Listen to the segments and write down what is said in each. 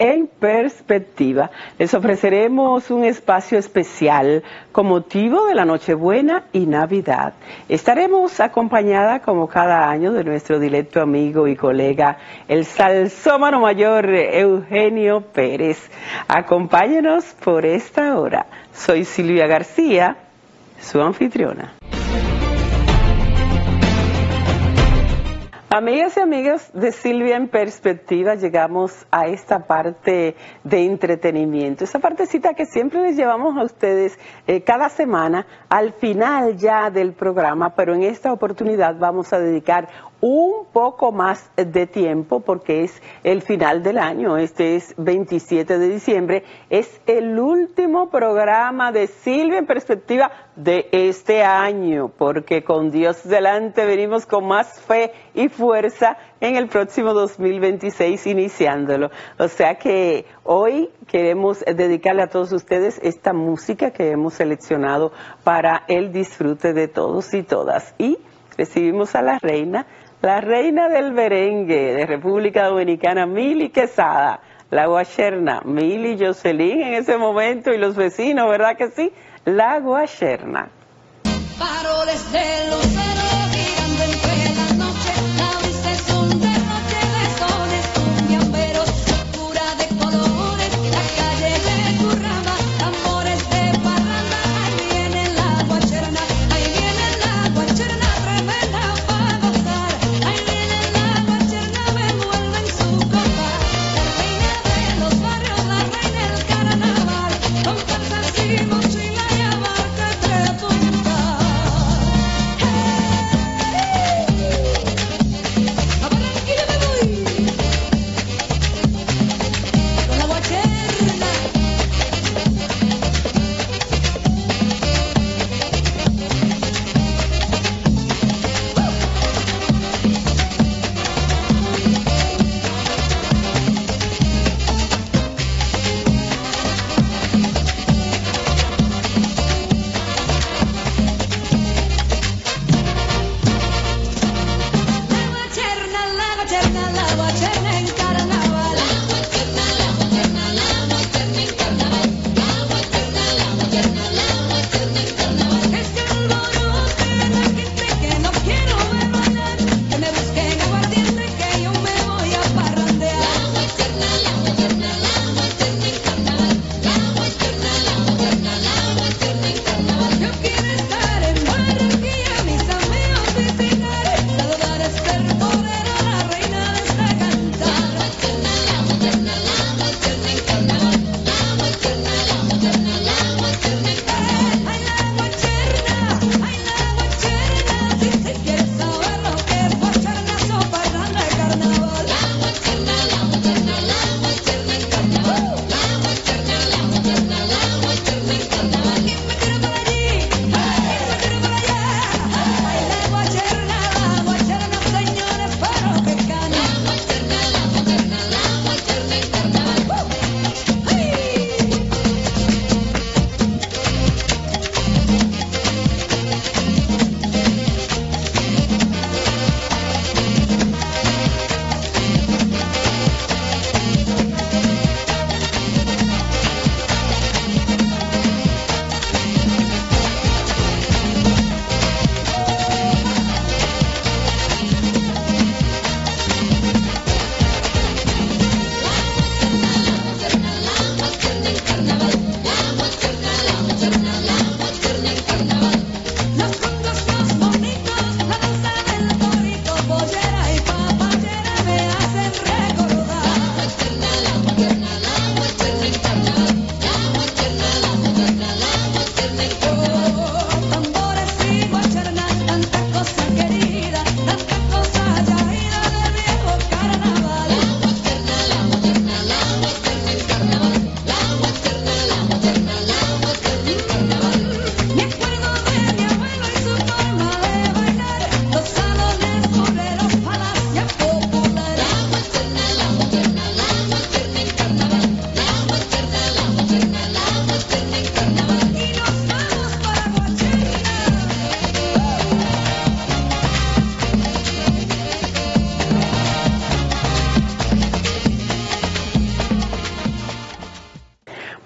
en Perspectiva. Les ofreceremos un espacio especial con motivo de la Nochebuena y Navidad. Estaremos acompañada como cada año de nuestro directo amigo y colega, el salsómano mayor Eugenio Pérez. Acompáñenos por esta hora. Soy Silvia García, su anfitriona. Amigas y amigos de Silvia en Perspectiva, llegamos a esta parte de entretenimiento, esa partecita que siempre les llevamos a ustedes cada semana al final ya del programa, pero en esta oportunidad vamos a dedicar un poco más de tiempo porque es el final del año. Este es 27 de diciembre, es el último programa de Silvia en Perspectiva de este año, porque con Dios delante venimos con más fe y fuerza en el próximo 2026 iniciándolo. O sea que hoy queremos dedicarle a todos ustedes esta música que hemos seleccionado para el disfrute de todos y todas. Y recibimos a la reina del merengue de República Dominicana, Mili Quesada, la guacherna, Mili Jocelyn en ese momento y los vecinos, ¿verdad que sí? La guacherna. Faroles de lucero girando entre la noche, la brisa es un derroche de sones cumbiamberos, oscura de colores, la calle recurraba, tambores de parranda, ahí viene la guacherna, tremenda para gozar, ahí viene la guacherna, me envuelve en su compás, la reina de los barrios, la reina del carnaval, con calzas y mochila y abarca entre puntas. Hey.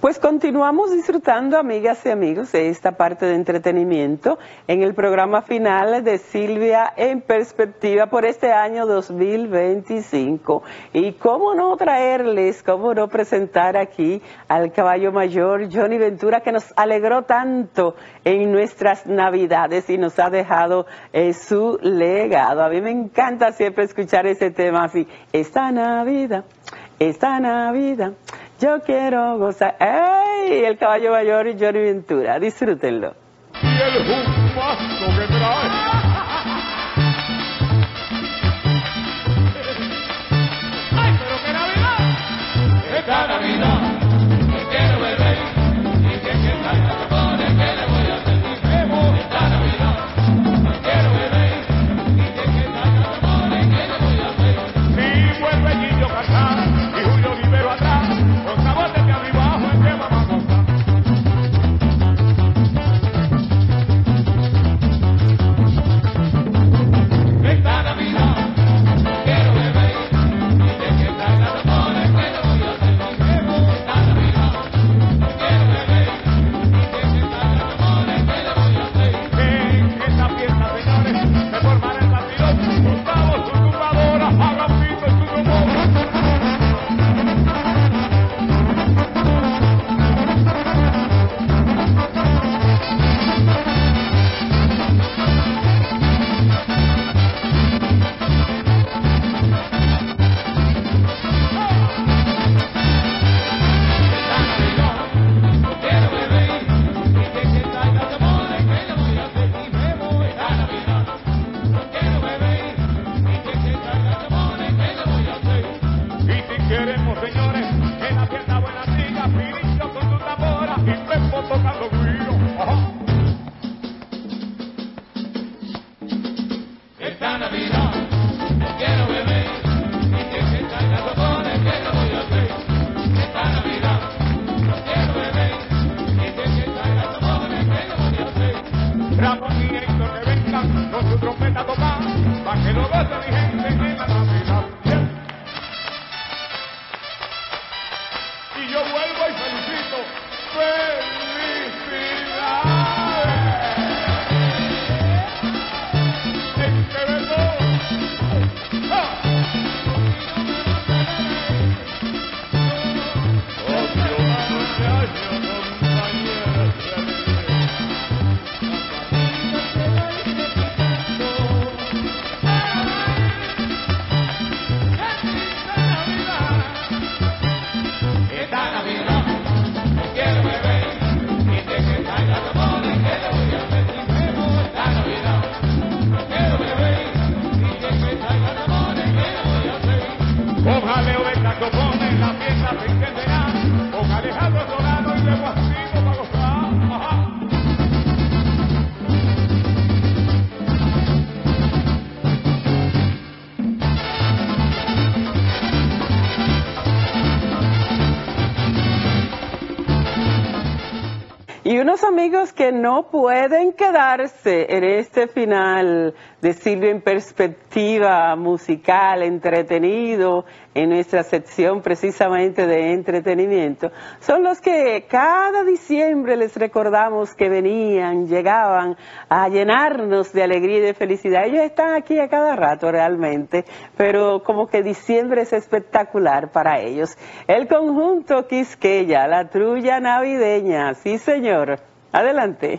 Pues continuamos disfrutando, amigas y amigos, de esta parte de entretenimiento en el programa final de Silvia en Perspectiva por este año 2025. Y cómo no traerles, cómo no presentar aquí al caballo mayor Johnny Ventura, que nos alegró tanto en nuestras Navidades y nos ha dejado su legado. A mí me encanta siempre escuchar ese tema así, esta Navidad, yo quiero gozar. ¡Ay! El caballo mayor Johnny Ventura. Disfrútenlo. Y el jumazo que trae. ¡Ay, pero qué Navidad! Esta Navidad, que quiero beber. Y que salga se pone, que le voy a hacer mi bebo. Esta Navidad, que quiero beber. Y que salga se pone, que le voy a hacer. Si vuelve Guillo Casar y Julio Rivero atrás. Y unos amigos que no pueden quedarse en este final de Silvia en Perspectiva musical, entretenido, en nuestra sección precisamente de entretenimiento, son los que cada diciembre les recordamos que venían, llegaban a llenarnos de alegría y de felicidad. Ellos están aquí a cada rato realmente, pero como que diciembre es espectacular para ellos. El conjunto Quisqueya, la trulla navideña, sí señor, adelante.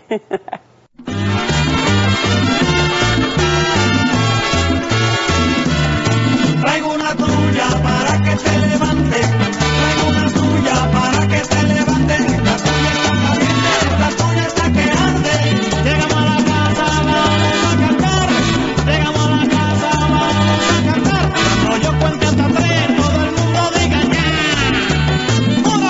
Traigo una trulla para que te levante, traigo una trulla para que te levante, la trulla está caliente, la trulla está que arde, llegamos a la casa, vamos a cantar, llegamos a la casa, vamos a cantar, cuando yo cuente hasta 3, todo el mundo diga ya, 1,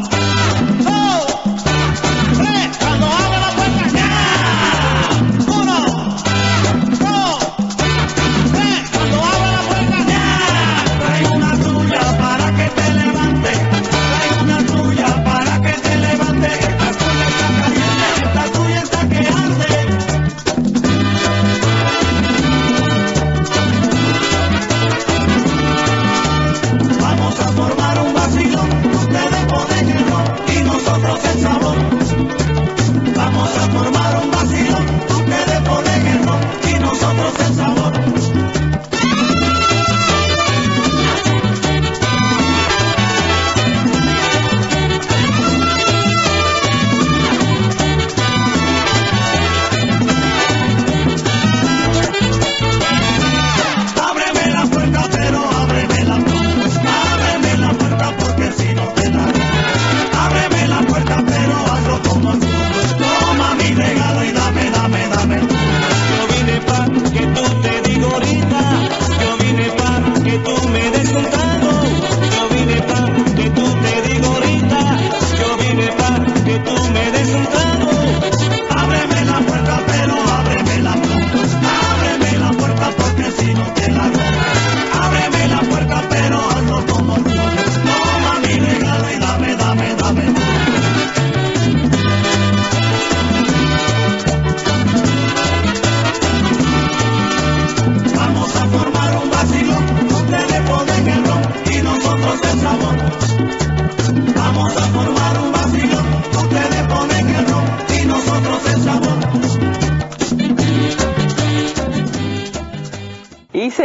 2, 3, cuando abra la puerta ya, 1, 2, 3, cuando abra la puerta ya. Traigo una trulla para que te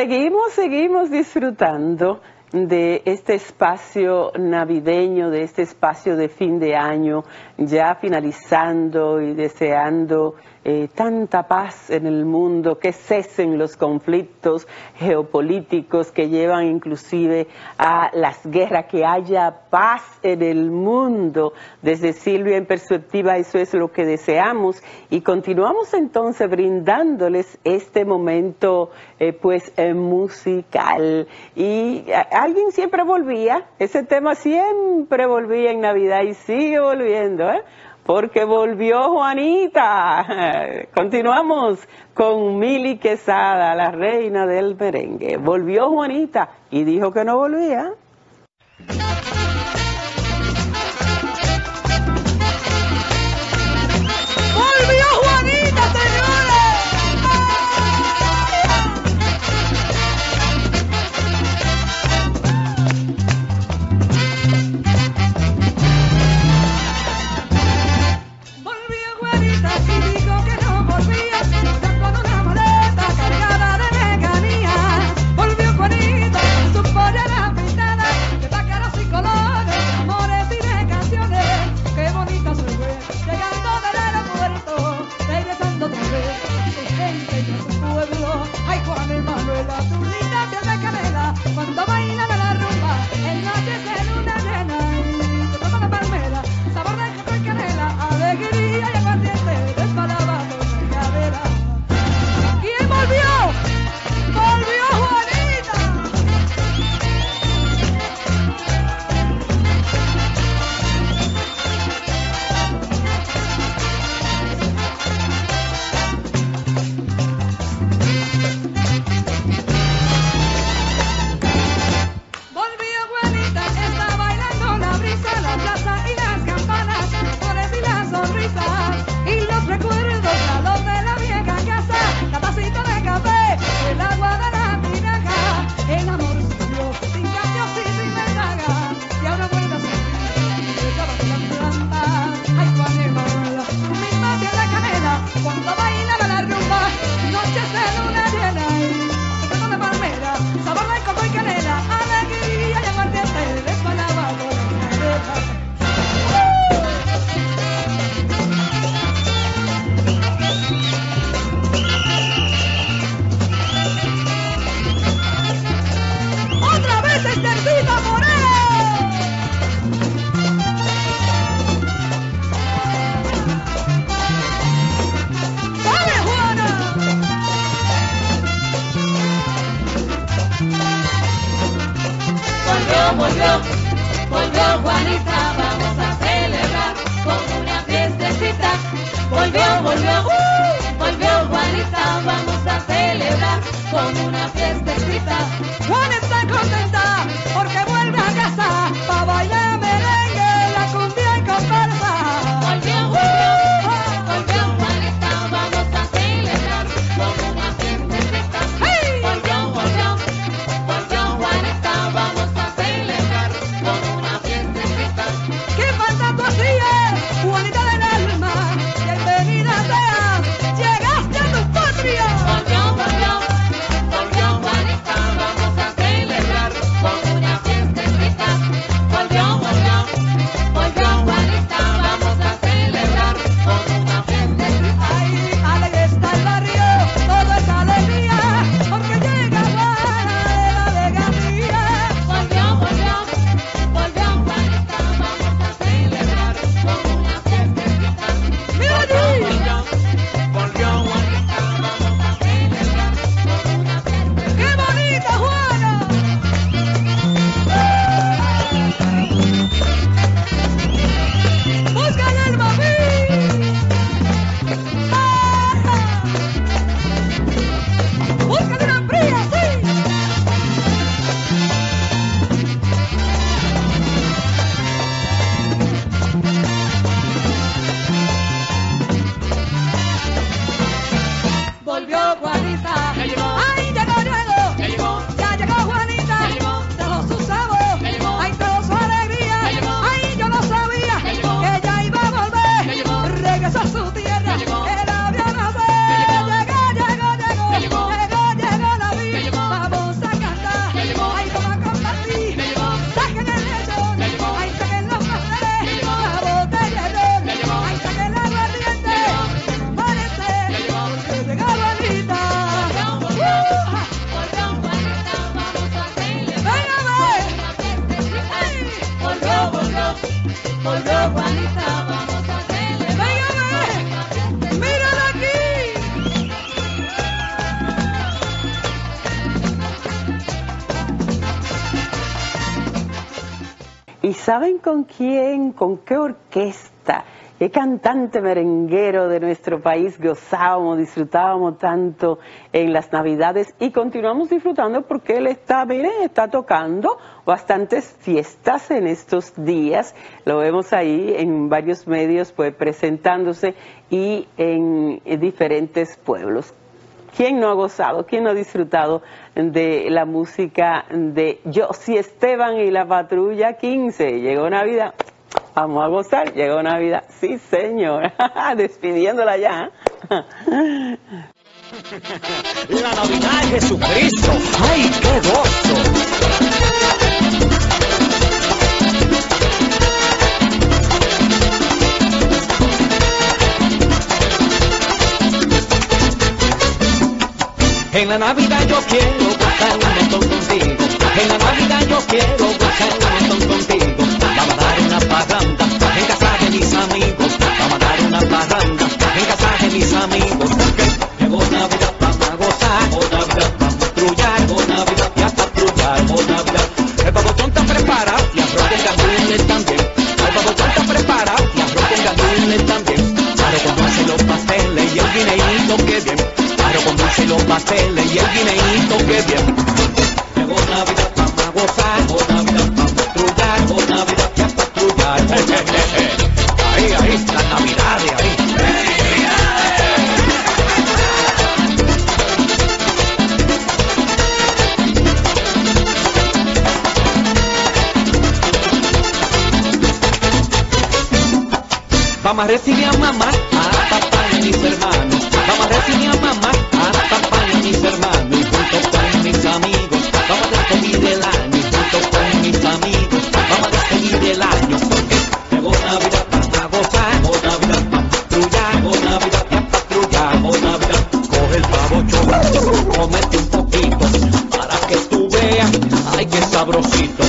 Seguimos disfrutando de este espacio navideño, de este espacio de fin de año, ya finalizando y deseando tanta paz en el mundo, que cesen los conflictos geopolíticos que llevan inclusive a las guerras, que haya paz en el mundo. Desde Silvia en Perspectiva, eso es lo que deseamos, y continuamos entonces brindándoles este momento musical. Y alguien siempre volvía, ese tema siempre volvía en Navidad y sigue volviendo, porque volvió Juanita. Continuamos con Mili Quesada, la reina del merengue. Volvió Juanita y dijo que no volvía. ¡Volvió Juanita, Volvió Juanita y dijo que no volvía, con una maleta cargada de leganía. Volvió Juanita con su pollera pintada de pájaros y colores, de amores y de canciones. Qué bonita se ve, llegando del aeropuerto, regresando otra vez a su gente y a su pueblo. Ay, Juan y Manuela, tu linda piel de canela, cuando bailan a la rumba, en noches de luna llena y tocando la palmera, sabor de coco y canela, alegría y aguardiente, desbalabado en la cadera. ¿Quién volvió? ¡Volvió Juanita! Volvió Juanita, está bailando la brisa, la plaza y las campanas, las flores y las sonrisas, y los recuerdos, la luz de la vieja casa, la tacita de café, el agua de la tinaja, el amor suyo, sin cambios y sin ventaja, y ahora vuelve a sentir, y estaba planta. Ay, Juan y Manuela, tu misma piel de canela, cuando bailan a la rumba, noches de luna llena y tocando la palmera, sabor de coco y canela, alegría y aguardiente, desbalabado en la cadera. ¡Otra vez Estercita Moreno! ¡Dale, Juana! Volvió Juanita, vamos a celebrar con una fiestecita. Volvió Juanita, vamos a celebrar con una fiestecita. Juan está contenta porque vuelve a casa pa' bailar merengue, la cumbia y comparsa. Volvió Juanita, vamos a celebrar con una fiestecita. ¡Hey! Volvió Juanita, vamos a celebrar con una fiestecita. ¿Qué falta tú hacías, Juanita del alma? Bienvenida seas, llegaste a tu patria. Volvió Juanita, vamos a celebrar. tricolor, Juanita, vamos a celebrar. ¡Mírala aquí! ¿Y saben con quién, con qué orquesta, qué cantante merenguero de nuestro país gozábamos, disfrutábamos tanto en las Navidades y continuamos disfrutando porque él está, miren, está tocando bastantes fiestas en estos días, lo vemos ahí en varios medios pues presentándose y en diferentes pueblos. ¿Quién no ha gozado, quién no ha disfrutado de la música de Josy Esteban y la Patrulla 15? Llegó Navidad, vamos a gozar, llegó Navidad, sí señor, despidiéndola ya. La Navidad de Jesucristo, ¡ay, qué gozo! En la Navidad yo quiero gozar un montón contigo. En la Navidad yo quiero gozar un montón contigo. Vamos a dar una parranda en casa de mis amigos. Vamos a dar una parranda en casa de mis amigos. Porque llegó Navidad, vamos a gozar. Oh Navidad, vamos a patrullar. Oh Navidad, y a patrullar. Oh Navidad. El pavochón está preparado y arroz con gandules también. El pavochón está preparado y arroz con gandules también. Claro, con dulce los pasteles y el guineíto que bien. Claro, con dulce los pasteles y el guineíto que bien. Llegó Navidad, vamos a gozar. Oh Navidad, vamos a patrullar. Oh Navidad, y a patrullar. Ahí, ahí, las Navidades, ahí. Vamos a recibir a mamá, a papá y a mis hermanos. Vamos a recibir a mamá, a papá y a mis hermanos. Y junto con mis amigos, vamos a despedir el año. Y junto con mis amigos, vamos a despedir el año. Porque llegó Navidad, vamos a gozar. Oh Navidad, vamos a patrullar. Oh Navidad, y a patrullar. Oh Navidad, coge el pavochón, comete un poquito, para que tú veas, ay, qué sabrosito.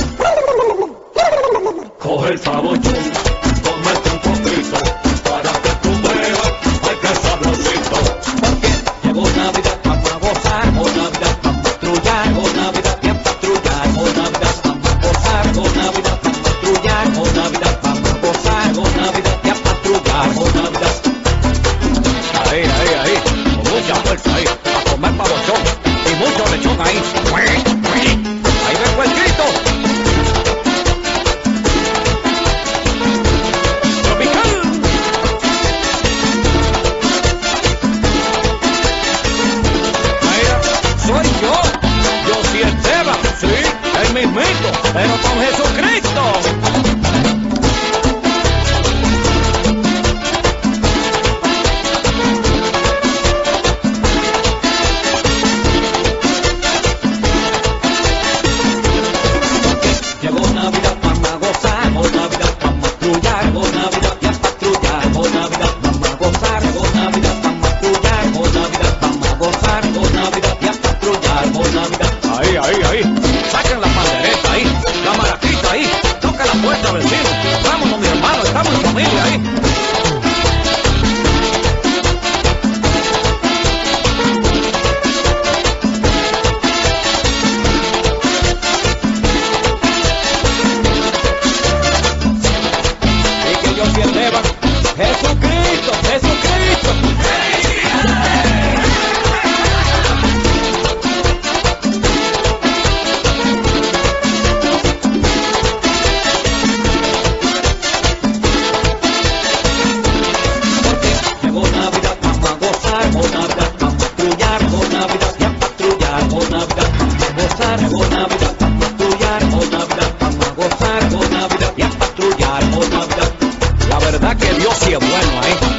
Coge el pavochón, comete un poquito, para que tú veas, ay, qué sabrosito. Porque llegó Navidad, vamos a gozar. Oh Navidad, vamos a patrullar. Oh Navidad, y a patrullar. Oh Navidad, vamos a gozar. Oh Navidad, vamos a patrullar. Oh Navidad, vamos a gozar. Oh Navidad, y a patrullar. Oh Navidad. Ahí, ahí, ahí, con mucha fuerza ahí, a comer pavochón y mucho lechón ahí. Ahí vengo el grito. Tropical. Mira, soy yo Josy Esteban, sí, el mismito, pero con Jesucristo. Llegó Navidad, vamos a gozar. Oh Navidad, vamos a patrullar. Oh Navidad, y a patrullar. Oh Navidad, vamos a gozar. Oh Navidad, vamos a patrullar. Oh Navidad, vamos a gozar. Oh Navidad, y a patrullar. Oh Navidad. Ahí, ahí, ahí. Saquen la pandereta ahí. La maraquita ahí. Toca la puerta, vecino. Vámonos, mi hermano. Estamos en familia ahí. Y que Josy Esteban, Jesucristo, Jesucristo. Porque llegó Navidad, vamos a gozar. Oh Navidad, vamos a patrullar. Oh Navidad, y a patrullar. Oh Navidad, vamos a gozar. Oh Navidad, vamos a patrullar. Oh Navidad, vamos a gozar. Oh Navidad, y a patrullar. Oh Navidad. La verdad que Dios sí es bueno,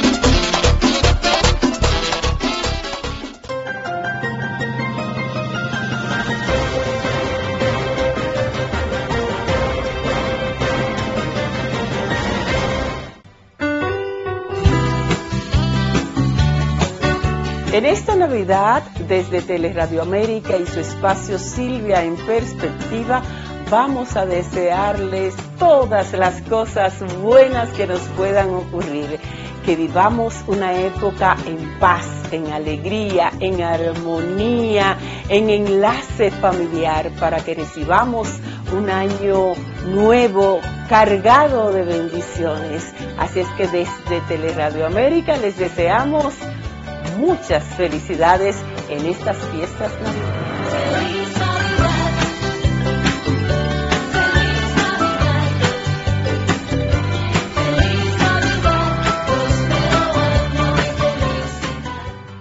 En esta Navidad, desde Teleradio América y su espacio Silvia en Perspectiva, vamos a desearles todas las cosas buenas que nos puedan ocurrir, que vivamos una época en paz, en alegría, en armonía, en enlace familiar, para que recibamos un año nuevo cargado de bendiciones. Así es que desde Teleradio América les deseamos muchas felicidades en estas fiestas navideñas. Feliz Navidad. Feliz Navidad. Feliz Navidad. Próspero año de felicidad.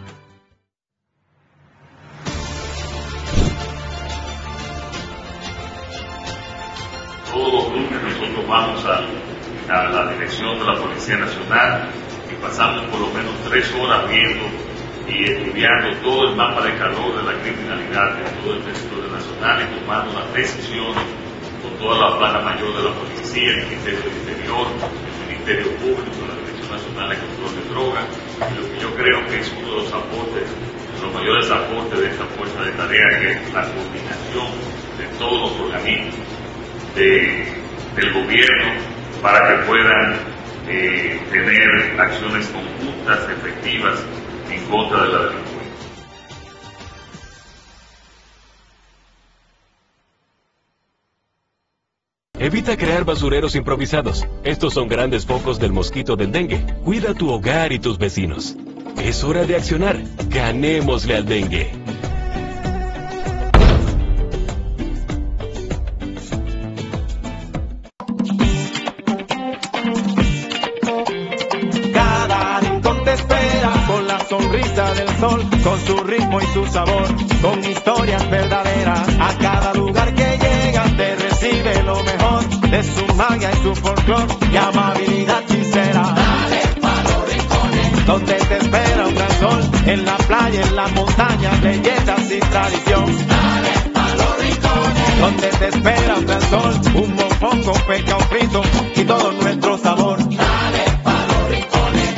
Todos los lunes nosotros vamos a la dirección de la Policía Nacional y pasamos por lo menos 3 horas viendo y estudiando todo el mapa de calor de la criminalidad en todo el territorio nacional y tomando las decisiones con toda la plana mayor de la policía, el Ministerio del Interior, el Ministerio Público, la Dirección Nacional de Control de Drogas, y lo que yo creo que es uno de los aportes, los mayores aportes de esta fuerza de tarea, que es la coordinación de todos los organismos del gobierno para que puedan tener acciones conjuntas, efectivas, en contra de la delincuencia. Evita crear basureros improvisados. Estos son grandes focos del mosquito del dengue. Cuida tu hogar y tus vecinos. Es hora de accionar. Ganémosle al dengue. Cada rincón te espera con la sonrisa del sol, con su ritmo y su sabor, con historias verdaderas. A cada lugar que llegas te recibe lo mejor de su magia y su folclor y amabilidad sincera. Dale pa' los rincones, donde te espera un gran sol, en la playa, en las montañas, leyendas y tradición. Dale pa' los rincones, donde te espera un gran sol, un mofongo, pescado frito y todo nuestro sabor. Dale pa' los rincones,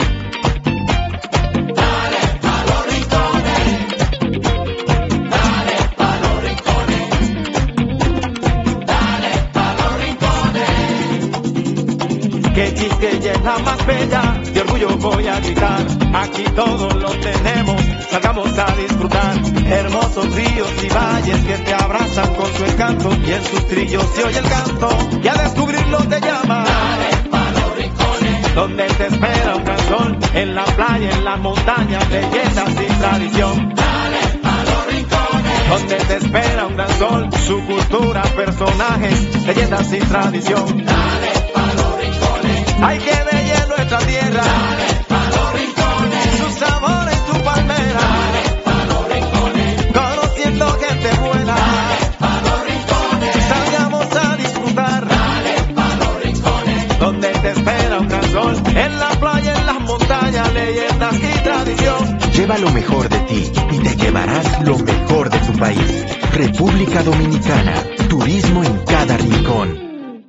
dale pa' los rincones, dale pa' los rincones, dale pa' los rincones. Que Quisqueya es la más bella, de orgullo voy a gritar, aquí todos lo tenemos, salgamos a disfrutar. Hermosos ríos y valles que te abrazan con su encanto, y en sus trillos se oye el canto, y a descubrirlo te llama. Dale pa' los rincones, donde te espera un gran sol, en la playa, en las montañas, leyendas y tradición. Dale pa' los rincones, donde te espera un gran sol, su cultura, personajes, leyendas y tradición. Dale pa' los rincones, hay que bella nuestra tierra. Dale pa' los rincones, su sabor en tu palmera. Dale pa' los rincones, conociendo gente buena. Dale pa' los rincones, salgamos a disfrutar. Dale pa' los rincones, donde te espera un gran sol, en la playa, en las montañas, leyendas y tradición. Lleva lo mejor de ti y te llevarás lo mejor de tu país. República Dominicana, turismo en cada rincón.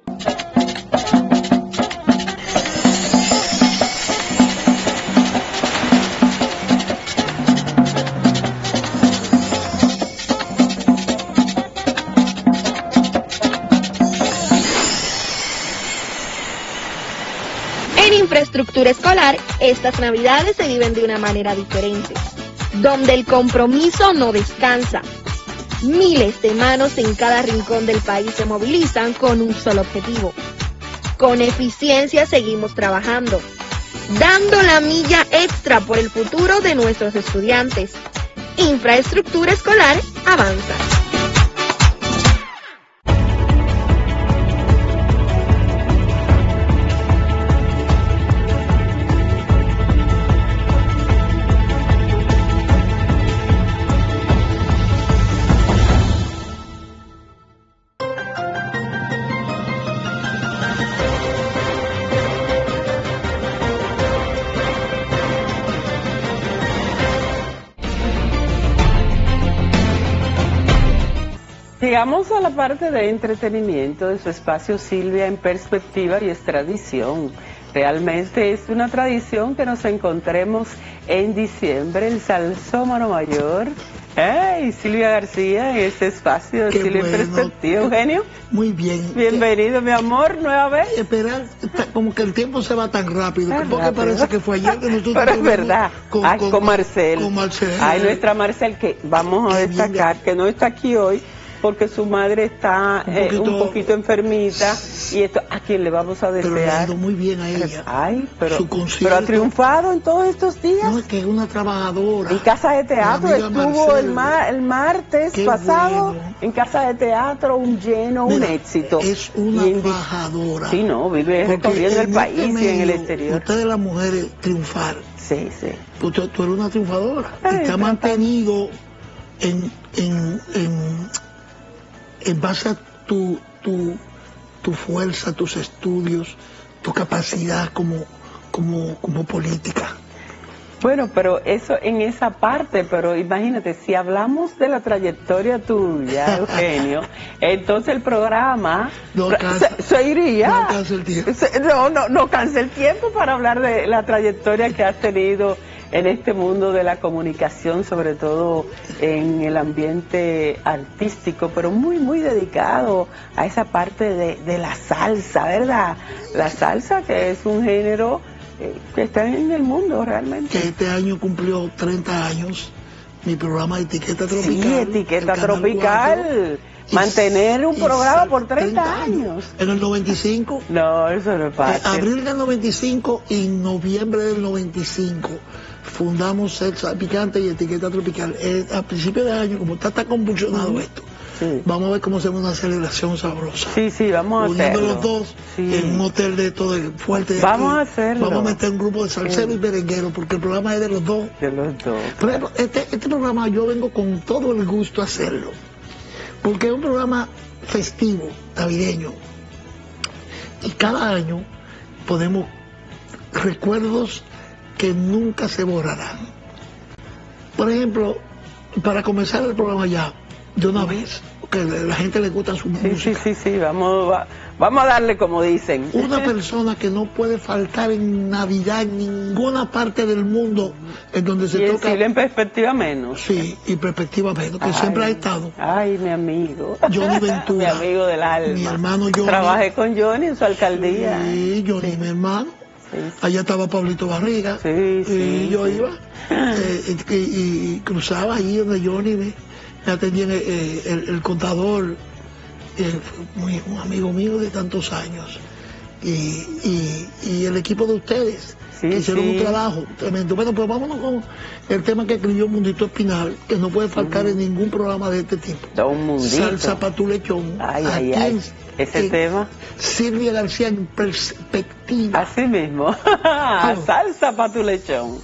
En infraestructura escolar, estas navidades se viven de una manera diferente, donde el compromiso no descansa. Miles de manos en cada rincón del país se movilizan con un solo objetivo. Con eficiencia seguimos trabajando, dando la milla extra por el futuro de nuestros estudiantes. Infraestructura escolar avanza. Llegamos a la parte de entretenimiento de su espacio Silvia en Perspectiva, y es tradición. Realmente es una tradición que nos encontremos en diciembre, el salsómano mayor, Hey, Silvia García, en este espacio de Qué Silvia en bueno. Perspectiva. Eugenio, Muy bien. bienvenido, mi amor, nueva vez. Esperar, como que el tiempo se va tan rápido, Tan porque rápido. parece que fue ayer que nosotros Pero es estuvimos verdad. Con Marcel. Con Marcel. Ay, nuestra Marcel, que vamos a Qué destacar linda. que no está aquí hoy porque su madre está un poquito enfermita y esto a quien le vamos a Pero le ha desear. ido muy bien a ella. Ay, pero Su concierto. ha triunfado en todos estos días. No, es que es una trabajadora. En Casa de Teatro Mi amiga estuvo Marcel. el martes Qué pasado bueno. en Casa de Teatro, un lleno, un Mira, éxito. Es una Y en- trabajadora. Sí, no, vive Porque recorriendo el en país este y en el medio, exterior. Ustedes las mujeres triunfar. Sí, sí. Tú eres una triunfadora. Ay, Y te ha papá. mantenido en base a tu fuerza, tus estudios, tu capacidad como política. Bueno, pero eso en esa parte, pero imagínate, si hablamos de la trayectoria tuya, Eugenio, entonces el programa No alcanza. se iría. No alcanza el tiempo. No cansa el tiempo para hablar de la trayectoria que has tenido en este mundo de la comunicación, sobre todo en el ambiente artístico, pero muy, muy dedicado a esa parte de la salsa, ¿verdad? La salsa, que es un género que está en el mundo realmente. Que este año cumplió 30 años mi programa de Etiqueta Tropical. Sí, Etiqueta el Canal Tropical. 4. Mantener un Y programa sal- por 30 años. En el 95, No, eso no es fácil. abril del 95 y noviembre del 95 fundamos Salsa Picante y Etiqueta Tropical. A principios de año, como está tan convulsionado esto, Sí. vamos a ver cómo hacemos una celebración sabrosa. Sí, sí, vamos a Uniendo hacerlo. los dos Sí. en un hotel de esto de fuerte de Vamos aquí. a hacerlo. Vamos a meter un grupo de salseros y merengueros porque el programa es de los dos. De los dos. Por ejemplo, este programa yo vengo con todo el gusto a hacerlo, porque es un programa festivo, navideño, y cada año ponemos recuerdos que nunca se borrarán. Por ejemplo, para comenzar el programa ya, de una vez, porque a la gente le gusta su Sí, música. sí, vamos a darle como dicen. Una persona que no puede faltar en Navidad en ninguna parte del mundo en donde se Y en toca. Silvia en Perspectiva menos. Sí, y perspectiva menos, que siempre ha estado. Ay, mi amigo. Johnny Ventura. Mi amigo del alma. Mi hermano Johnny. Trabajé con Johnny en su alcaldía. Sí, Johnny, mi hermano. Sí, Allá estaba Pablito Barriga. Sí, sí, Y yo sí. iba y cruzaba ahí donde Johnny me atendía el contador, un amigo mío de tantos años. Y el equipo de ustedes, Sí, que hicieron sí. un trabajo tremendo. Bueno, pues vámonos con el tema que escribió Mundito Espinal, que no puede faltar en ningún programa de este tipo. Don Mundito. Salsa pa' tu lechón. Ay, Aquí ay. Ese tema. Silvia García en Perspectiva. Así mismo. Salsa para tu lechón.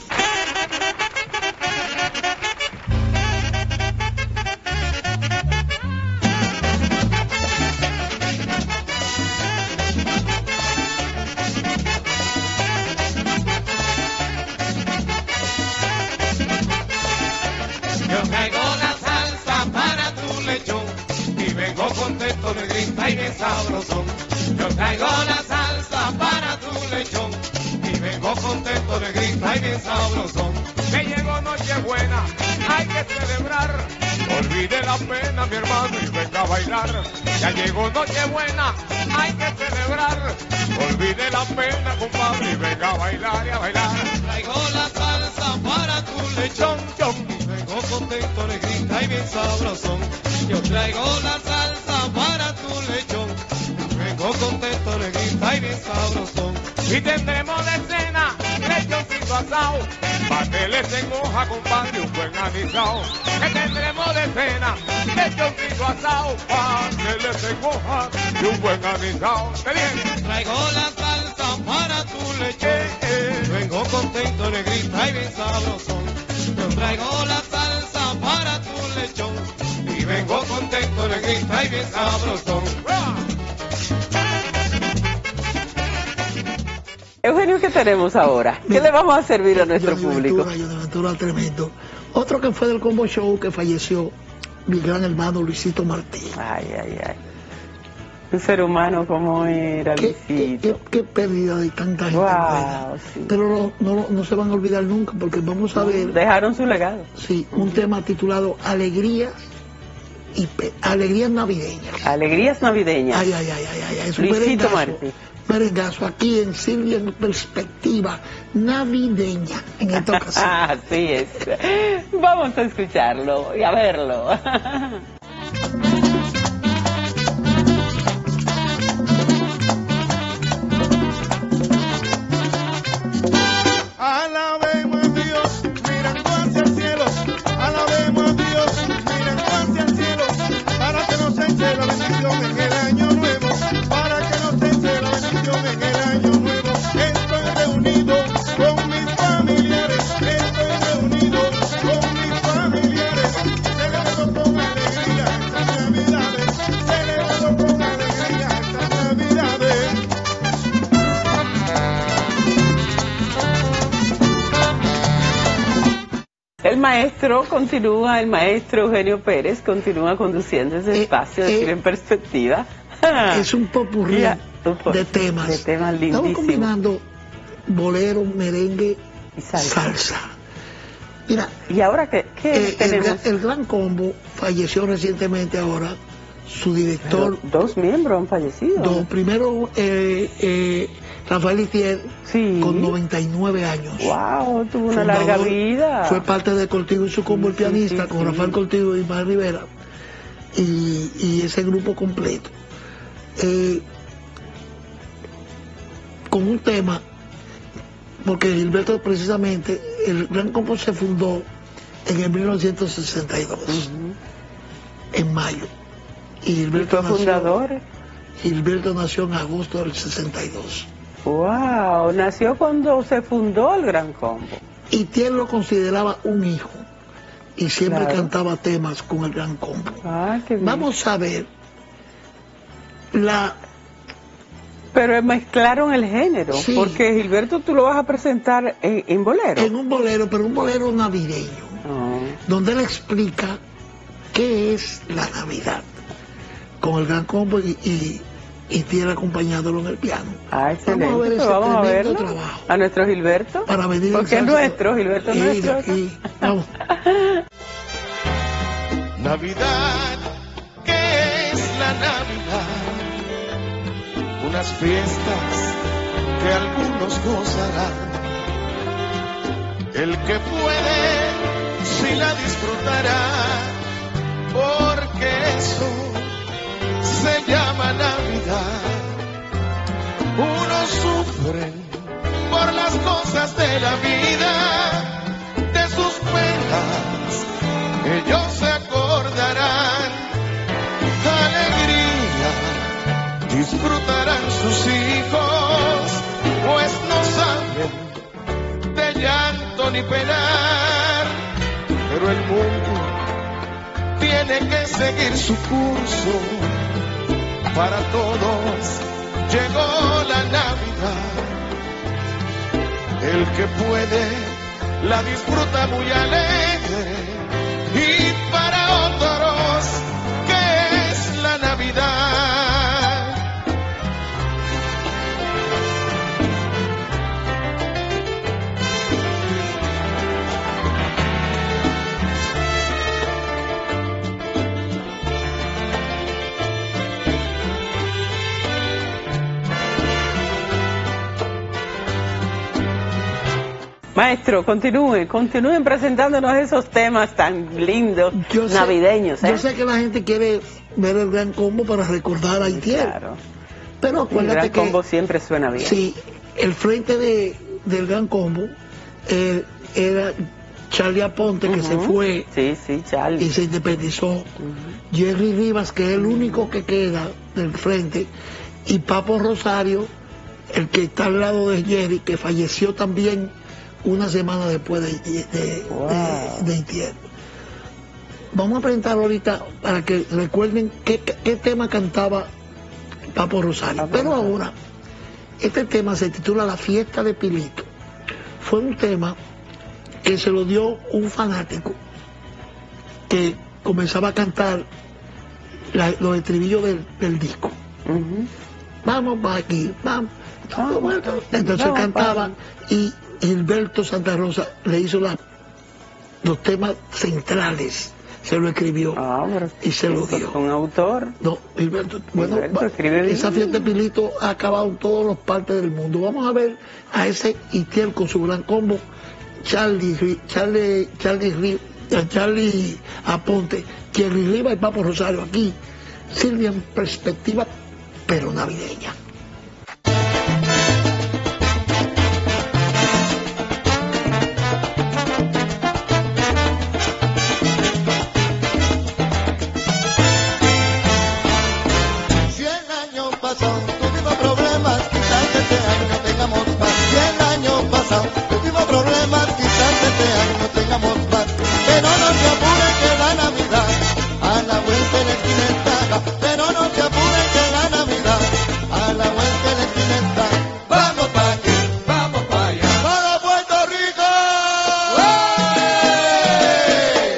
Yo traigo la salsa para tu lechón y vengo contento, negrita y bien sabrosón. Yo traigo la salsa para tu lechón y vengo contento, negrita y bien sabrosón. Que llegó Nochebuena, hay que celebrar. Olvide la pena, mi hermano, y venga a bailar. Ya llegó Nochebuena, hay que celebrar. Olvide la pena, compadre, y venga a bailar y a bailar. Traigo la salsa para tu lechón, vengo contento, negrita y bien sabrosón. Yo traigo la salsa para tu lechón, vengo contento, negrita y bien sabrosón. Y tendremos de cena lechoncito asado, pasteles en hoja, compadre, un buen anisao. Que tendremos de cena lechoncito asado, pasteles en hoja y un buen anisao. ¿Te dije? Traigo la salsa para tu lechón, vengo contento, negrita y bien sabrosón. Yo traigo la salsa para tu lechón y vengo contento, negrita y bien sabrosón. Eugenio, ¿qué tenemos ahora? ¿Qué le vamos a servir a nuestro público? Johnny Ventura tremendo. Otro que fue del Combo Show que falleció, mi gran hermano Luisito Martí. Ay, ay, ay. Un ser humano como era, Qué Luisito. pérdida de tanta gente Wow, buena. sí. Pero no se van a olvidar nunca, porque vamos a ver, Dejaron su legado. sí, un tema titulado Alegrías Alegrías Navideñas. Alegrías navideñas. Ay, es un Luisito merengazo. Martí. Merengazo aquí en Silvia en Perspectiva Navideña en esta ocasión. Así es. Vamos a escucharlo y a verlo. Alabemos a Dios, mirando hacia el cielo. Alabemos a Dios, mirando hacia el cielo. Para que nos eche la bendición en el año nuevo. Para que nos eche la bendición en el año nuevo. Estoy reunido con mis familiares. Estoy reunido con mis familiares. Celebrando con alegría estas navidades. Celebrando con alegría estas navidades. El maestro Eugenio Pérez continúa conduciendo ese espacio de Silvia en Perspectiva. Es un popurrí Ya, de temas. De temas Estamos lindísimos. combinando bolero, merengue, Y salsa. Mira, ¿Y ahora qué tenemos? el Gran Combo falleció recientemente ahora. Su director, Dos miembros han fallecido. primero Rafael Itier, Sí. con 99 años. Wow, tuvo una larga Fundador, vida. Fue parte de Cortijo y su combo, el Sí, pianista, sí, con sí. Rafael Cortijo y Ismael Rivera. Y ese grupo completo. Con un tema, porque Gilberto precisamente, el Gran Combo se fundó en el 1962, en mayo. Y ¿Y Gilberto fue fundador? Gilberto nació en agosto del 62. Wow, nació cuando se fundó el Gran Combo. Y Tiel lo consideraba un hijo. Y siempre Claro. cantaba temas con el Gran Combo. Ah, qué bien. Vamos a ver Pero mezclaron el género, Sí. porque Gilberto tú lo vas a presentar en bolero. en un bolero, pero un bolero navideño, Oh. donde él explica qué es la Navidad, con el Gran Combo y Tiel acompañándolo en el piano. Ah, excelente. Vamos a ver Pues ese vamos a tremendo verlo. trabajo. A nuestro Gilberto. Para venir en Porque es salsa. nuestro, Gilberto es nuestro. Vamos. Navidad, ¿qué es la Navidad? Unas fiestas que algunos gozarán. El que puede, sí la disfrutará, porque eso se llama Navidad. Unos sufren por las cosas de la vida, de sus penas ellos se acordarán. Alegría disfrutarán sus hijos, pues no saben de llanto ni penar. Pero el mundo tiene que seguir su curso. Para todos llegó la Navidad. El que puede la disfruta muy alegre. Y para otros, ¿qué es la Navidad? Maestro, continúen presentándonos esos temas tan lindos, navideños. Yo sé que la gente quiere ver el Gran Combo para recordar a Itiel. Claro. Pero El acuérdate Gran que Combo siempre suena bien. sí, el frente del Gran Combo era Charlie Aponte, que se fue Sí, Charlie. y se independizó. Jerry Rivas, que es el único que queda del frente, y Papo Rosario, el que está al lado de Jerry, que falleció también una semana después de Itiel. Vamos a presentar ahorita para que recuerden qué tema cantaba Papo Rosario. Pero ahora, este tema se titula La Fiesta de Pilito. Fue un tema que se lo dio un fanático que comenzaba a cantar los estribillos del disco. Ujú. Vamos para aquí, vamos. Todo bueno. Entonces Vamos cantaba y Gilberto Santa Rosa le hizo los temas centrales, se lo escribió Pero y se lo eso dio. es un autor. No, Gilberto, bueno, Gilberto escribe bien. esa fiesta de Pilito ha acabado en todas las partes del mundo. Vamos a ver a ese Itiel con su gran combo, Charlie Aponte, Thierry Riva y Papo Rosario. Aquí, Silvia en perspectiva, pero navideña. Tuvimos problemas, quizás este año tengamos más. 100 años pasados, tuvimos problemas, quizás este año tengamos más. Pero no se apuren que la Navidad a la vuelta de la esquina está. Pero no se apuren que la Navidad a la vuelta de la esquina está. Vamos pa' aquí, vamos pa' allá. ¡Para Puerto Rico! ¡Hey!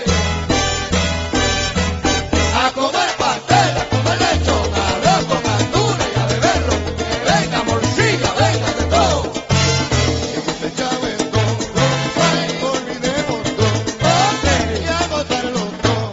A comer pastel, a comer lechón, arroz con gandules y a beberlo. Venga morcilla, venga de todo. Y que se llamen todos, ay, olvidemos todo. Ok, y a gozarlo todo.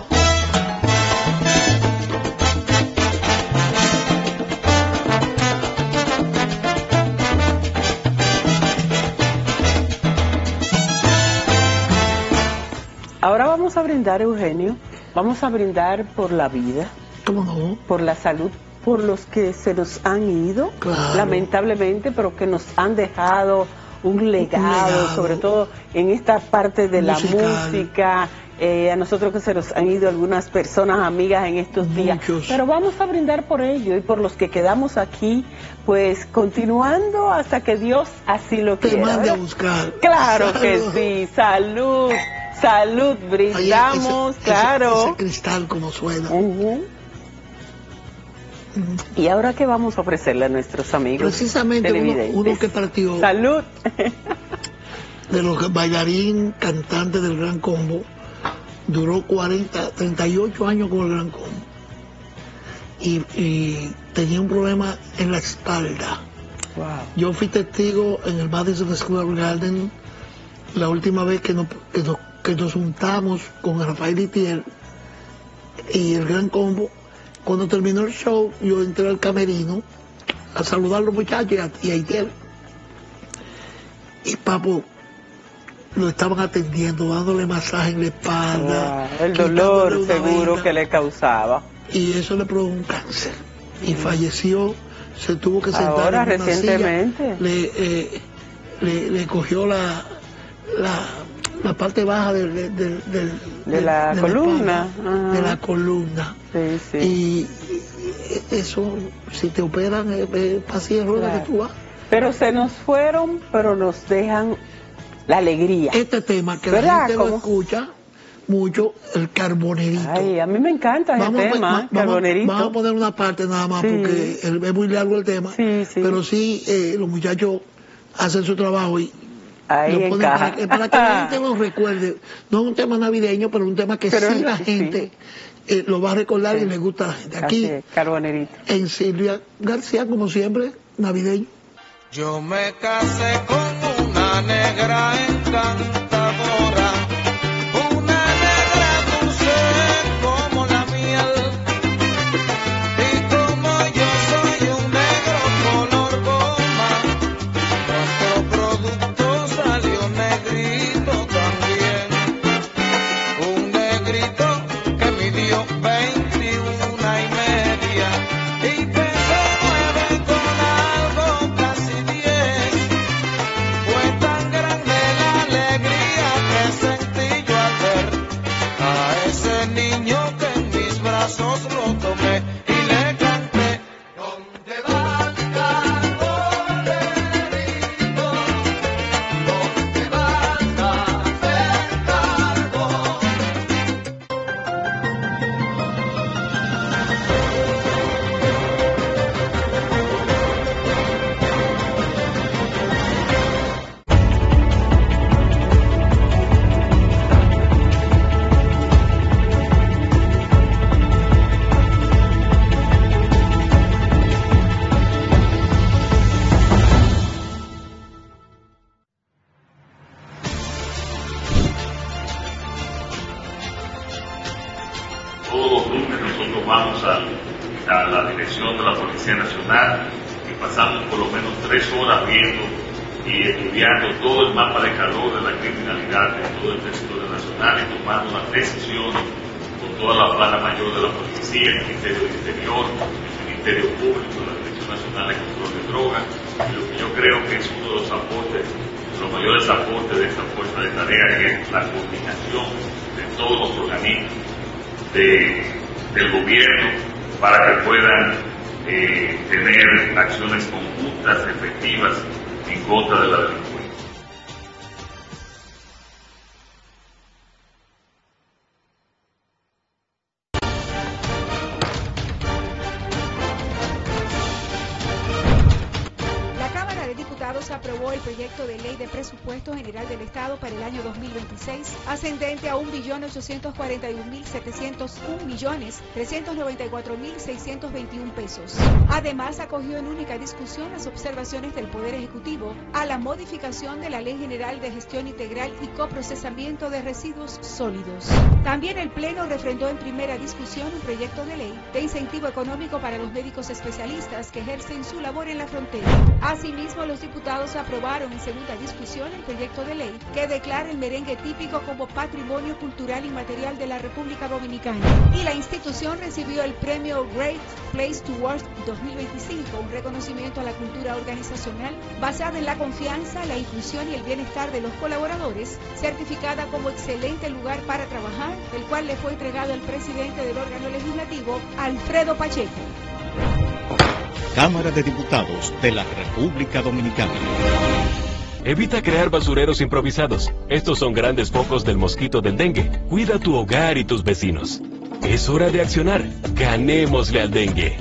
Ahora vamos a brindar, Eugenio, vamos a brindar por la vida, ¿Cómo no? por la salud, por los que se nos han ido, Claro. lamentablemente, pero que nos han dejado un legado, sobre todo en esta parte de la Musical. música. A nosotros que se nos han ido algunas personas amigas en estos días, Muchos. pero vamos a brindar por ello y por los que quedamos aquí, pues continuando hasta que Dios así lo Te quiera. mande a ¿verdad? buscar. Claro Salud. que sí, salud, salud, Ahí brindamos, claro. Ese cristal como suena. Ujú. Y ahora qué vamos a ofrecerle a nuestros amigos Precisamente televidentes. uno que partió Salud. de los bailarín cantantes del Gran Combo, duró 38 años con el Gran Combo y tenía un problema en la espalda. Wow. Yo fui testigo en el Madison Square Garden la última vez que nos juntamos con Rafael Itiel y el Gran Combo. Cuando terminó el show, yo entré al camerino a saludar a los muchachos y a Itiel. Y Papo lo estaban atendiendo, dándole masaje en la espalda. Wow, el quitándole dolor una seguro venda, que le causaba. y eso le provocó un cáncer. Y falleció, se tuvo que sentar Ahora, en una recientemente. silla. Le cogió la parte baja de la columna. espalda, Ajá. de la columna. Sí, sí. Y eso, si te operan, pasa en rueda Claro. que tú vas. Pero se nos fueron, pero nos dejan la alegría. Este tema que la ¿Verdad? gente lo ¿Cómo? escucha mucho, el carbonerito. Ay, a mí me encanta ese tema, carbonerito. Vamos a poner una parte nada más Sí. porque es muy largo el tema. Sí, sí. Pero sí, los muchachos hacen su trabajo y Ahí lo ponen encaja. para que la gente lo recuerde. No es un tema navideño, pero un tema que Pero sí la sí. gente lo va a recordar Sí. y le gusta a la gente. Así Aquí es, carbonerito. en Silvia García, como siempre, navideño. Yo me casé con una negra encantadora, una negra dulce como la miel. Y como yo soy un negro color goma, nuestro producto salió negrito también. Un negrito que midió 21.5 y pesó 9 con algo casi 10. Fue tan grande la alegría a la dirección de la Policía Nacional y pasamos por lo menos 3 horas viendo y estudiando todo el mapa de calor de la criminalidad en todo el territorio nacional y tomando las decisiones con toda la plana mayor de la policía, el Ministerio del Interior, el Ministerio Público, la Dirección Nacional de Control de Drogas, y lo que yo creo que es uno de los aportes, los mayores aportes de esta fuerza de tarea es la coordinación de todos los organismos del gobierno para que puedan tener acciones conjuntas, efectivas, en contra de la delincuencia. La Cámara de Diputados aprobó el proyecto de ley de presupuesto general del Estado para el año 2026, ascendente a 1.841.701.394.621 pesos. Además, acogió en única discusión las observaciones del Poder Ejecutivo a la modificación de la Ley General de Gestión Integral y Coprocesamiento de Residuos Sólidos. También el Pleno refrendó en primera discusión un proyecto de ley de incentivo económico para los médicos especialistas que ejercen su labor en la frontera. Asimismo, los diputados aprobaron en segunda discusión el proyecto de ley que declara el merengue típico como Patrimonio Cultural Inmaterial de la República Dominicana. Y la institución recibió el premio Great Place to Work 2025, un reconocimiento a la cultura organizacional basada en la confianza, la inclusión y el bienestar de los colaboradores, certificada como excelente lugar para trabajar, el cual le fue entregado al presidente del órgano legislativo, Alfredo Pacheco. Cámara de Diputados de la República Dominicana. Evita crear basureros improvisados. Estos son grandes focos del mosquito del dengue. Cuida tu hogar y tus vecinos. Es hora de accionar. Ganémosle al dengue.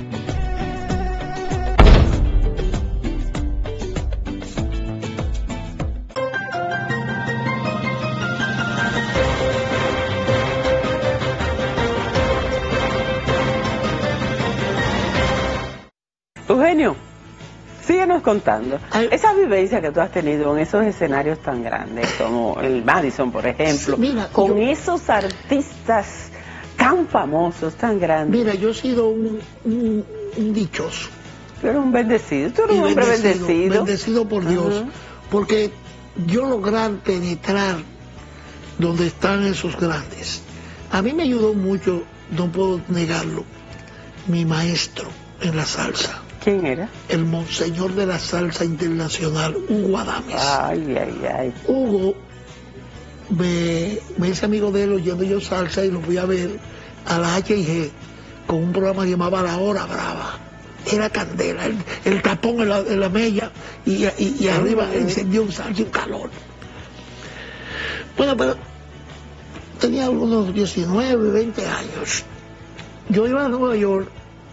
Eugenio, síguenos contando. Esa vivencia que tú has tenido en esos escenarios tan grandes como el Madison, por ejemplo, Mira, con esos artistas tan famosos, tan grandes. Mira, yo he sido un dichoso. Tú eres un bendecido, tú eres Y un hombre bendecido. Bendecido por Dios. Porque yo lograr penetrar donde están esos grandes. A mí me ayudó mucho, no puedo negarlo, mi maestro en la salsa. ¿Quién era? El monseñor de la salsa internacional, Hugo Adames. Ay, ay, ay. Hugo me hice amigo de él oyendo yo salsa y lo fui a ver a la H&G con un programa que llamaba La Hora Brava. Era candela, el tapón en la mella y arriba encendió un salsa y un calor. Bueno, pero tenía unos 19, 20 años. Yo iba a Nueva York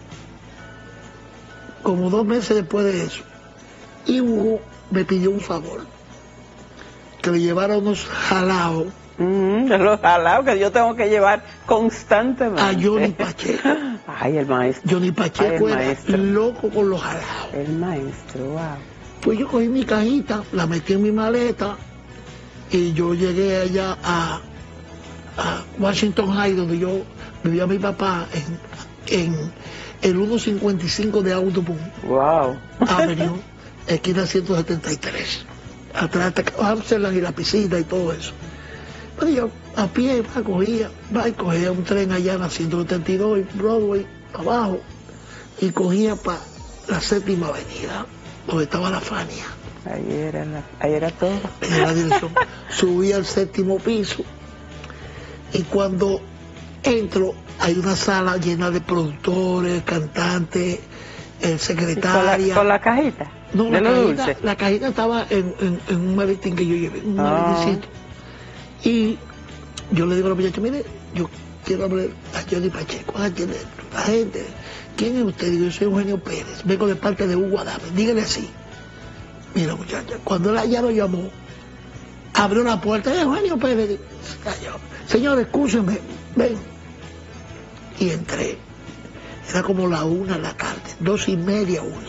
como 2 meses después de eso, y Hugo me pidió un favor, que le llevara unos jalados. Los jalados que yo tengo que llevar constantemente. A Johnny Pacheco. Ay, el maestro. Johnny Pacheco Ay, el era maestro. loco con los jalados. El maestro, wow. Pues yo cogí mi cajita, la metí en mi maleta, y yo llegué allá a Washington High, donde yo vivía mi papá, en el 155 de Audubon Avenue, esquina 173. Atrás de Amsterdam y la piscina y todo eso. Pero yo a pie cogía un tren allá en la 172 y Broadway abajo y cogía para la 7ª Avenida, donde estaba la Fania. Ahí era todo. En la dirección. Subí al 7º piso y cuando entro hay una sala llena de productores, cantantes, secretarias. ¿Con la cajita? No, ¿De la cajita estaba en un maletín que yo llevé, un maletincito. Y yo le digo a la muchacha, mire, yo quiero hablar a Johnny Pacheco, la gente. ¿Quién es usted? Digo, yo soy Eugenio Pérez, vengo de parte de Hugo Adames, dígale así. Mira, muchacha, cuando él allá lo llamó, abrió la puerta, Eugenio Pérez, señor, escúcheme, ven. Y entré. Era como la 1 de la tarde, 2:30, 1.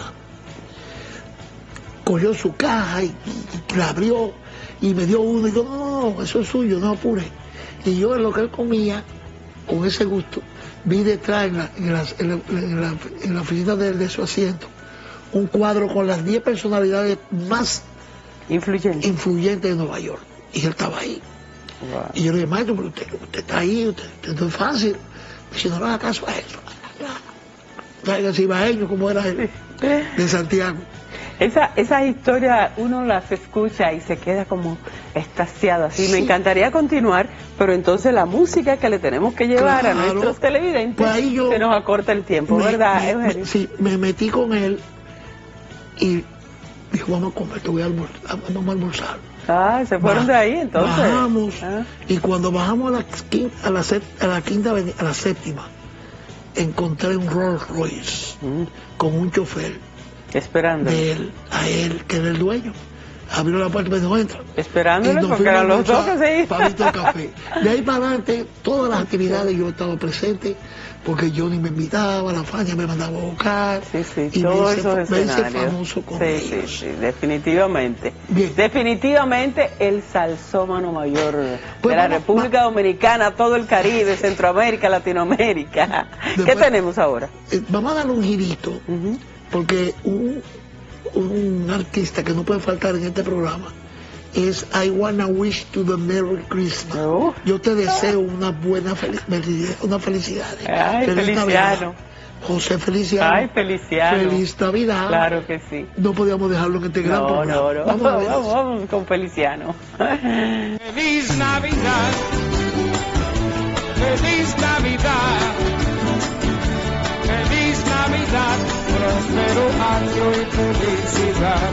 Cogió su caja y la abrió y me dio uno y dijo, no, eso es suyo, no apure. Y yo en lo que él comía, con ese gusto, vi detrás en la oficina de su asiento un cuadro con las 10 personalidades más influyentes de Nueva York. Y él estaba ahí. Wow. Y yo le dije, maestro, pero usted está ahí, usted no es fácil. Si no le haga caso a eso. Traiga cibaeño como era él, de Santiago. Esa historia uno las escucha y se queda como extasiado así. Sí. Me encantaría continuar, pero entonces la música que le tenemos que llevar a nuestros televidentes, pues ahí yo se nos acorta el tiempo, ¿verdad, Eugenio? Sí, me metí con él y dijo, vamos a comer, vamos a almorzar. Ah, se fueron de ahí entonces. Bajamos, y cuando bajamos a la séptima, encontré un Rolls Royce con un chofer esperando de él, a él, que era el dueño. Abrió la puerta y me dijo, entra. Esperándole porque eran los dos que se iban. Pavito de café. De ahí para adelante, todas las actividades yo estaba presente, porque Johnny me invitaba, la Fania me mandaba a buscar. Sí, y todos esos me hice escenarios. famoso con Sí, ellos. definitivamente. Bien. Definitivamente el salsómano mayor Pues de la vamos, República Dominicana, todo el Caribe, Centroamérica, Latinoamérica. ¿Qué Después, tenemos ahora? Vamos a darle un girito, porque un artista que no puede faltar en este programa es I Wanna Wish to the Merry Christmas. Yo te deseo una buena felicidad. Ay, Feliz Feliciano. Navidad. José Feliciano. Ay, Feliciano. Feliz Navidad. Claro que sí. No podíamos dejarlo en este gran programa. No. Vamos a ver eso. Vamos con Feliciano. Feliz Navidad, feliz Navidad, feliz Navidad, próspero año y felicidad.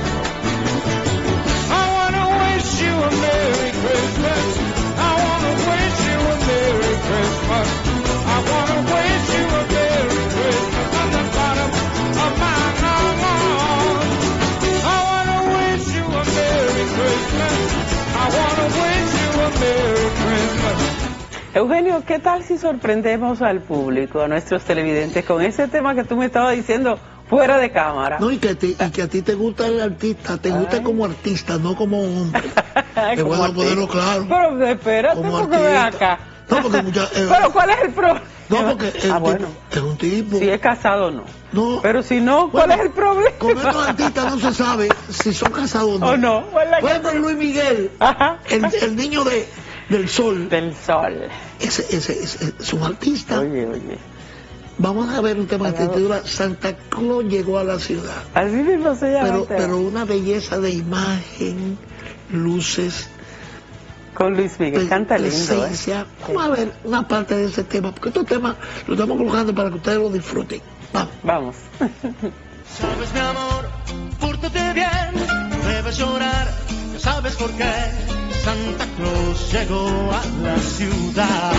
I wanna wish you a Merry Christmas. I wanna wish you a Merry Christmas. I wanna wish you a Merry Christmas from the bottom of my heart. I wanna wish you a Merry Christmas. I wanna wish you a Merry Christmas. Eugenio, ¿qué tal si sorprendemos al público, a nuestros televidentes, con ese tema que tú me estabas diciendo fuera de cámara? No, y que a ti te gusta el artista, te gusta como artista, no como hombre. Es Como bueno ponerlo artista. claro. Pero espérate, Como porque ven artista. acá. No, porque Pero ¿cuál es el problema? No, porque bueno. es un tipo. Si es casado o no. No. Pero si no, ¿cuál Bueno, es el problema? Con estos artistas no se sabe si son casados ¿O no? Por ejemplo, Luis Miguel, el niño del sol. Del sol. Ese es un artista. Oye. Vamos a ver un tema que se titula Santa Claus llegó a la ciudad. Así mismo se llama. Pero una belleza de imagen, luces. Con Luis Miguel, canta lindo. Presencia. Vamos a ver una parte de ese tema, porque estos temas los estamos colocando para que ustedes lo disfruten. Vamos. Sabes, mi amor, pórtate bien, no debes llorar, ya sabes por qué. Santa Claus llegó a la ciudad.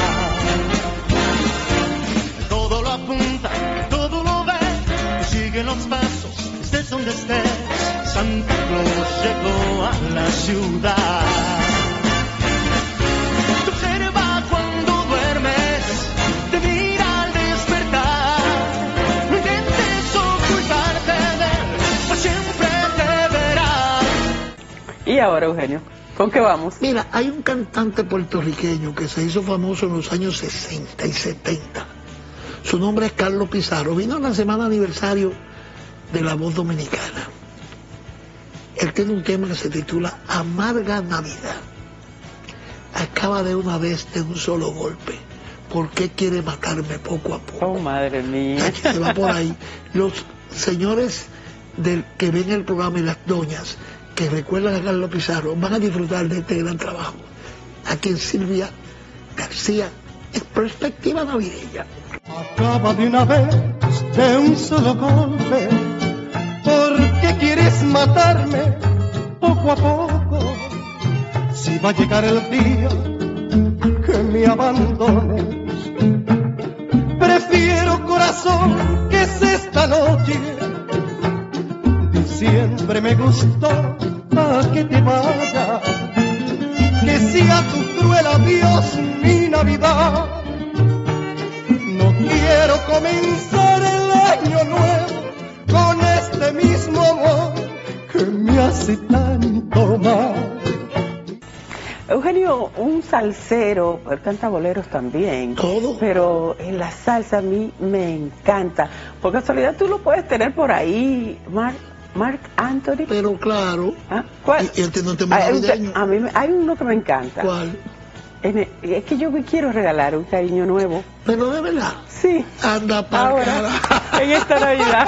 Todo lo apunta, todo lo ve, sigue los pasos, estés donde estés. Santa Claus llegó a la ciudad. Te observa cuando duermes, te mira al despertar. No intentes ocultarte de él, pues siempre te verá. ¿Y ahora, Eugenio? ¿Con qué vamos? Mira, hay un cantante puertorriqueño que se hizo famoso en los años 60 y 70. Su nombre es Carlos Pizarro. Vino en la semana aniversario de La Voz Dominicana. Él tiene un tema que se titula Amarga Navidad. Acaba de una vez de un solo golpe. ¿Por qué quiere matarme poco a poco? Oh, madre mía. Se va por ahí. Los señores que ven el programa y las doñas que recuerdan a Carlos Pizarro van a disfrutar de este gran trabajo. Aquí en Silvia García, en Perspectiva Navideña. Acaba de una vez, de un solo golpe. ¿Por qué quieres matarme poco a poco? Si va a llegar el día que me abandones, prefiero, corazón, que es esta noche. Diciembre me gustó a que te vaya, que sea tu cruel adiós mi Navidad. No quiero comenzar el año nuevo con este mismo amor que me hace tanto mal. Eugenio, un salsero, él canta boleros también. Todo. Pero en la salsa a mí me encanta. Por casualidad tú lo puedes tener por ahí, Marc Anthony. Pero claro. ¿Ah? ¿Cuál? Y él tiene un tema navideño. A mí hay uno que me encanta. ¿Cuál? Es que yo me quiero regalar un cariño nuevo. Pero de verdad. Sí. Anda para ahora, en esta Navidad.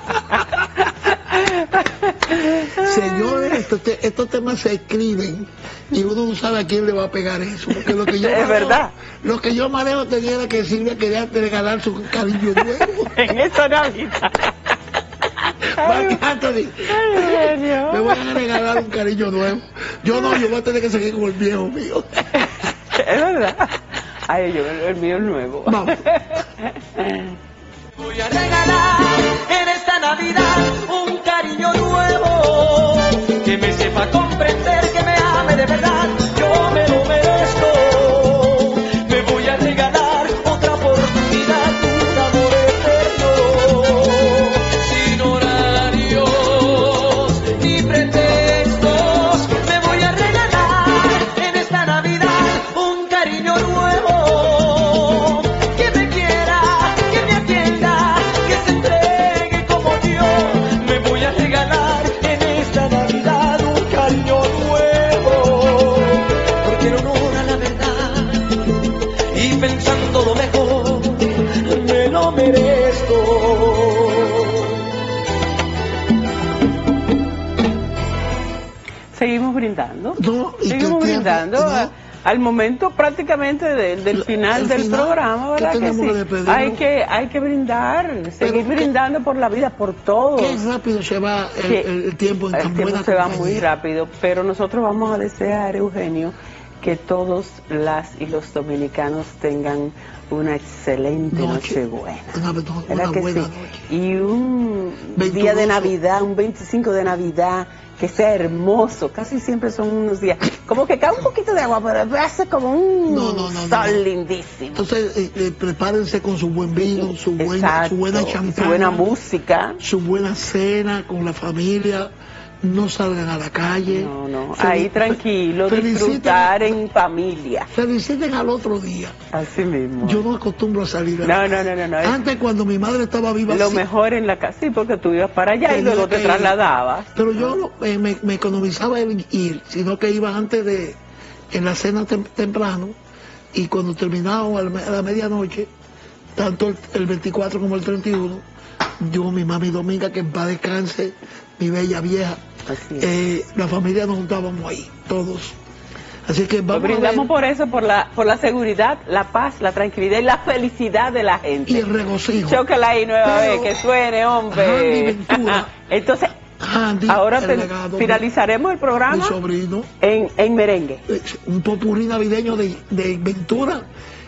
Señores, estos temas se escriben y uno no sabe a quién le va a pegar eso. Porque lo que yo es manejo, verdad. Lo que yo manejo tenía que Silvia quería regalar su cariño nuevo. En esta Navidad. Marc Anthony, me voy a regalar un cariño nuevo. Yo voy a tener que seguir con el viejo mío. Es verdad. Ay, yo el mío es nuevo. Vamos. Voy a regalar en esta Navidad un cariño nuevo que me sepa comprender, que me ame de verdad. Yo me lo merezco. Me voy a regalar otra oportunidad, un amor eterno, sin horarios ni pretextos. Me voy a regalar en esta Navidad un cariño nuevo que me quiera, que me atienda, que se entregue como yo. Me voy a regalar en esta Navidad un cariño nuevo, porque en honor a la verdad y pensando lo mejor, me lo merezco. Seguimos brindando. No, y que Seguimos el tiempo, brindando. no. Al momento prácticamente del final el del final, programa, ¿verdad? que Que tenemos sí. que despedirnos. Hay que brindar, seguir brindando por la vida, por todo. Qué rápido se va el tiempo en El tan tiempo buena se va compañía. muy rápido, pero nosotros vamos a desear, Eugenio, que todos las y los dominicanos tengan una excelente Nochebuena. ¿Verdad que buena sí? noche. Y un día de Venturoso. Navidad, un 25 de Navidad, que sea hermoso. Casi siempre son unos días, como que cae un poquito de agua, pero hace como un sol lindísimo. Entonces, prepárense con su buen vino, su buena Exacto, champán, su buena música, su buena cena con la familia. No salgan a la calle. No, ahí tranquilo, disfrutar en familia. Feliciten al otro día. Así mismo. Yo no acostumbro a salir. No. Antes, cuando mi madre estaba viva, lo sí. mejor en la casa, sí, porque tú ibas para allá y luego te trasladabas. Pero yo me economizaba el ir, sino que iba antes en la cena temprano, y cuando terminábamos a la medianoche, tanto el 24 como el 31, yo, mi mami Dominga, que en paz descanse, mi bella vieja, la familia nos juntábamos ahí, todos. Así que vamos brindamos a ver, por eso, por la seguridad, la paz, la tranquilidad y la felicidad de la gente. y el regocijo. Chócala ahí nueva Pero, vez, que suene, hombre. Andy Ventura. Entonces, Andy, ahora el legado, finalizaremos el programa mi sobrino, en merengue. un popurrí navideño de Ventura,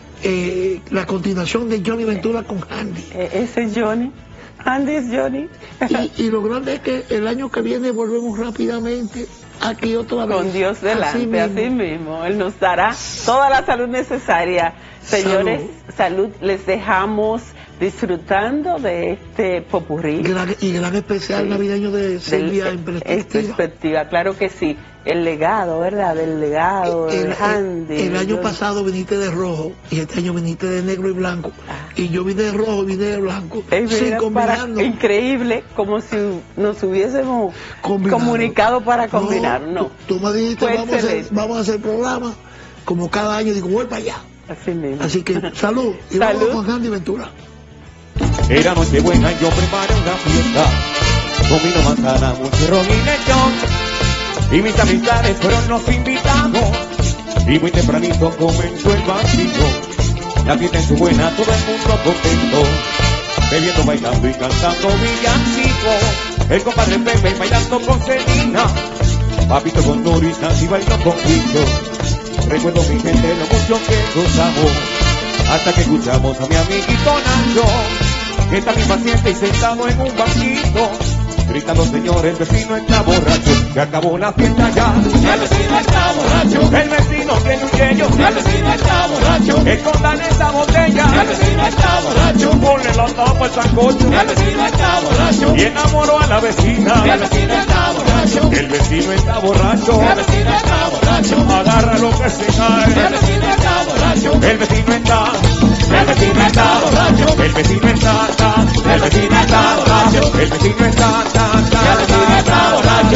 la continuación de Johnny Ventura con Andy. Ese es Johnny. Andy es Johnny. Y lo grande es que el año que viene volvemos rápidamente aquí otra vez. Con Dios delante, así mismo. Él nos dará toda la salud necesaria. Señores, salud. Les dejamos disfrutando de este popurrí. Gran especial navideño de Silvia en perspectiva. Claro que sí. El legado, ¿verdad? Del legado, el Andy. El año pasado viniste de rojo y este año viniste de negro y blanco. Y yo vine de rojo y vine de blanco. Sí, combinando. Increíble, como si nos hubiésemos comunicado para combinar. No. Tú me dijiste, vamos a hacer programa como cada año. Digo, voy para allá. Así mismo. Así que salud. Y vamos con Andy Ventura. Era Nochebuena y yo preparé una fiesta, comino manzana, mucherrón y lechón, y mis amistades fueron los invitados, y muy tempranito comenzó el vacío, la fiesta en su buena, todo el mundo contento, bebiendo, bailando y cantando villancicos, el compadre Pepe bailando con Celina, Papito con Doris, Nancy bailó con Cristo, recuerdo mi gente lo mucho que gozamos, hasta que escuchamos a mi amiguito Nacho, que está bien paciente y sentado en un banquito, gritando, señor, el vecino está borracho, se acabó la fiesta ya, el vecino está borracho, el vecino tiene un yello, el vecino está borracho, escondan esa botella, el vecino está borracho, ponle la tapa al sancocho, el vecino está borracho, y enamoró a la vecina, el vecino está borracho, el vecino está borracho, el vecino está borracho, agarra lo que se cae. El vecino está borracho. El vecino está borracho. El vecino está, el vecino está borracho. El vecino está, el vecino está borracho.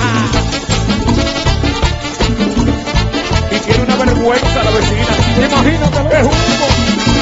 Y tiene una vergüenza la vecina. Imagínate, es humo.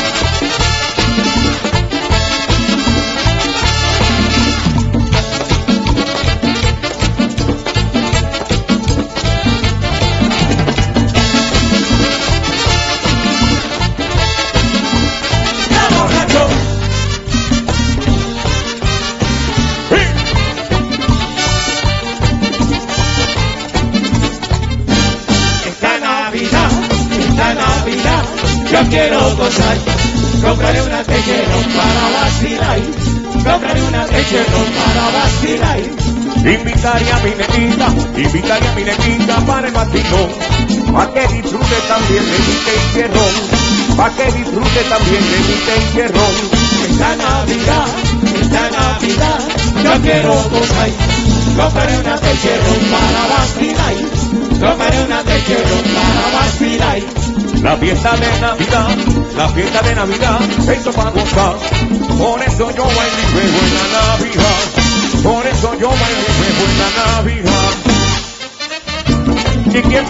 Yo quiero gozar, compraré una Techerón para vacilar, compraré una Techerón para vacilar. Invitaré a mi negrita para el vacilón, pa' que disfrute también de mi Techerón, pa' que disfrute también de mi Techerón. Esta Navidad, yo quiero gozar, compraré una Techerón para vacilar, compraré una Techerón para vacilar. La fiesta de Navidad, eso para gozar. Por eso yo bailo y juego en la Navidad. Por eso yo bailo y juego en la Navidad. ¿Y quién